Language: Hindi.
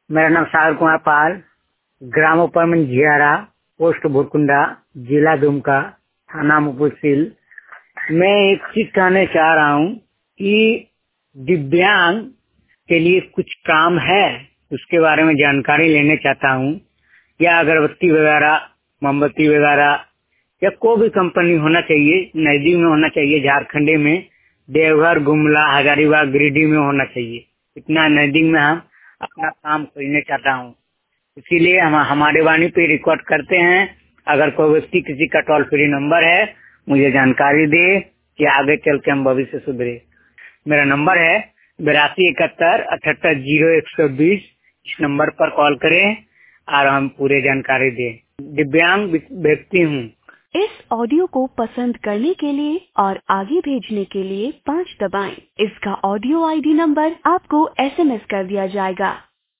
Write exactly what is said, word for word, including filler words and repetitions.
मेरा नाम सागर कुमार पाल, ग्राम उपरमन झियारा, पोस्ट भुरकुंडा, जिला दुमका, थाना मुफस्सिल। मैं एक चीज कहना चाह रहा हूँ कि दिव्यांग के लिए कुछ काम है, उसके बारे में जानकारी लेने चाहता हूँ। या अगरबत्ती वगैरह, मोमबत्ती वगैरह या कोई भी कंपनी होना चाहिए, नजदीक में होना चाहिए। झारखंड में देवघर, गुमला, हजारीबाग, गिरिडीह में होना चाहिए। इतना नजदीक में हम अपना काम खोलने चाहता हूँ, इसीलिए हम हमारे वाणी पे रिकॉर्ड करते हैं। अगर कोई व्यक्ति किसी का टोल फ्री नंबर है, मुझे जानकारी दे कि आगे चल के हम भविष्य सुधरे। मेरा नंबर है बिरासी इकहत्तर अठहत्तर जीरो एक सौ बीस। इस नंबर पर कॉल करें और हम पूरे जानकारी दें। दिव्यांग व्यक्ति हूँ। इस ऑडियो को पसंद करने के लिए और आगे भेजने के लिए पाँच दबाएं। इसका ऑडियो आईडी नंबर आपको एसएमएस कर दिया जाएगा।